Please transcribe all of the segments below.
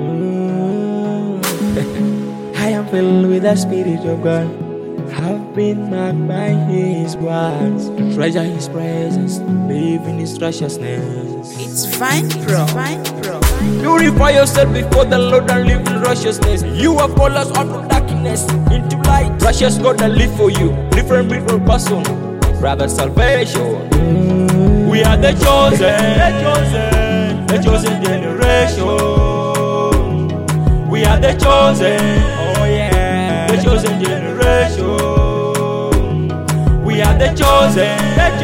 I am filled with the Spirit of God. Have been marked by His words. Treasure His presence, live in His righteousness. It's Vine Pro. Purify yourself before the Lord and live in righteousness. You have called us out of darkness into light. Righteous God that live for you, different beautiful person, brother salvation. We are the chosen generation. We are the chosen, oh yeah, the chosen generation. We are the chosen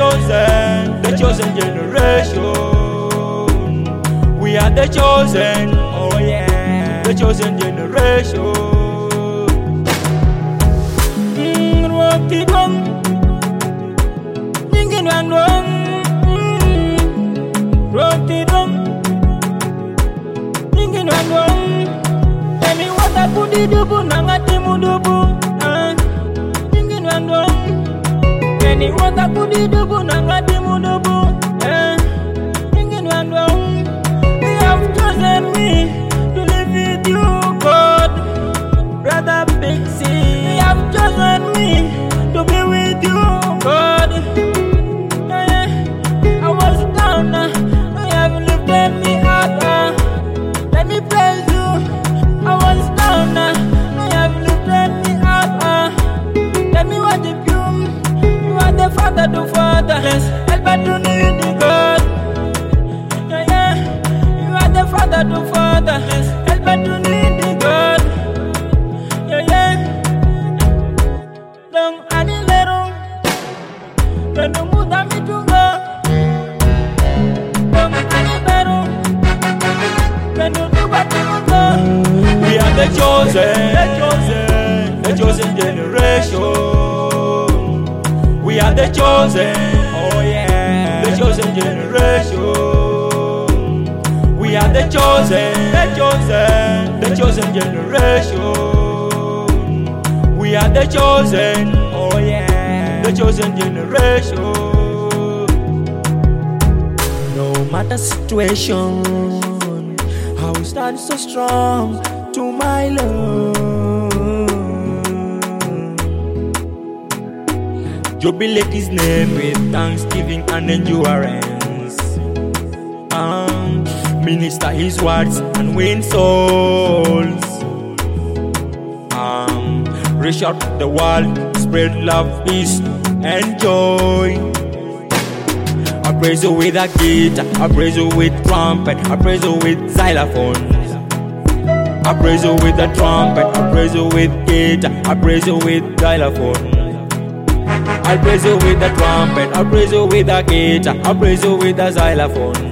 generation. We are the chosen, oh yeah, the chosen generation. Dubu nangati mudubu, ingin wandong. Keni wata kudi dubu nangati mudubu, ingin wandong. You have chosen me to live with you, God, brother Pixie. You have chosen me to be with you, God. I was down, you have lifted me up. Let me praise you. I was down, you have lifted me up. Let me worship you. You are the Father to fatherless, helper to needy God. You are the Father to fatherless, helper to needy God. Don't anilero, don't muda mitunga. Don't anibero, don't do batimuga. We are the chosen generation. We are the chosen, oh yeah, the chosen generation. We are the chosen generation. We are the chosen, oh yeah, the chosen generation. No matter situation, I will stand so strong to my Lord. Jubilate His name with thanksgiving and endurance. Minister His words and win souls. Reach out the world, spread love, peace, and joy. I praise you with a guitar, I praise you with trumpet, I praise you with xylophone. I praise you with the trumpet, I praise you with guitar, I praise you with xylophone. I praise you with the trumpet, I praise you with the guitar, I praise you with the xylophone.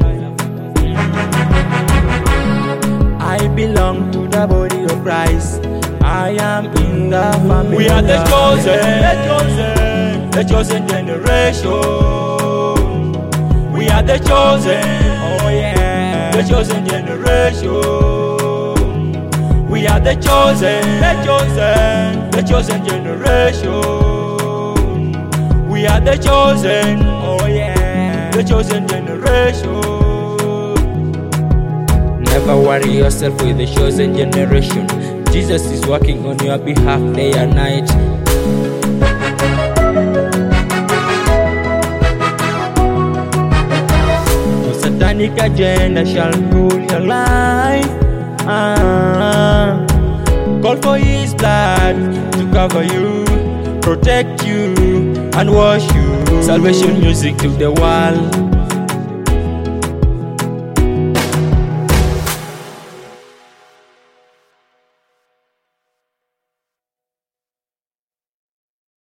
I belong to the body of Christ, I am in the family. We are the chosen generation. We are the chosen, oh yeah, the chosen generation. We are the chosen generation. We are the chosen, oh yeah, the chosen generation. Never worry yourself with the chosen generation. Jesus is working on your behalf day and night. No satanic agenda shall rule your life. Call for His blood to cover you, protect you, and wash you. Salvation music to the world.